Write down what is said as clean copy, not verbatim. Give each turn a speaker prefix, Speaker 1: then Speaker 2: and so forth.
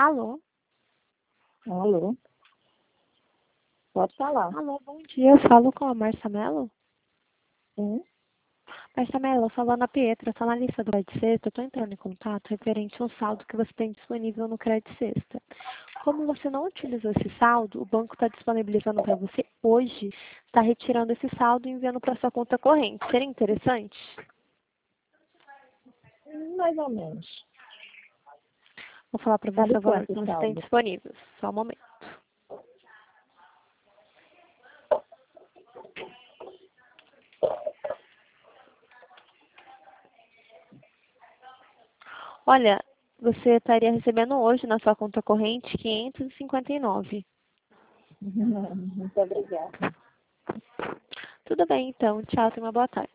Speaker 1: Alô?
Speaker 2: Alô? Pode falar.
Speaker 1: Alô, bom dia. Eu falo com a Marcia Mello?
Speaker 2: Sim.
Speaker 1: Marcia Mello, eu sou a Ana Pietra, estou na lista do Crédito Sexta. Eu estou entrando em contato referente a um saldo que você tem disponível no Crédito Sexta. Como você não utilizou esse saldo, o banco está disponibilizando para você hoje, está retirando esse saldo e enviando para sua conta corrente. Seria interessante?
Speaker 2: Mais ou menos.
Speaker 1: Vou falar para você
Speaker 2: Sabe
Speaker 1: o valor
Speaker 2: quanto
Speaker 1: que
Speaker 2: o
Speaker 1: você tem
Speaker 2: saldo?
Speaker 1: disponível. Só um momento. Olha, você estaria recebendo hoje na sua conta corrente 559.
Speaker 2: Muito obrigada.
Speaker 1: Tudo bem, então. Tchau, tenha uma boa tarde.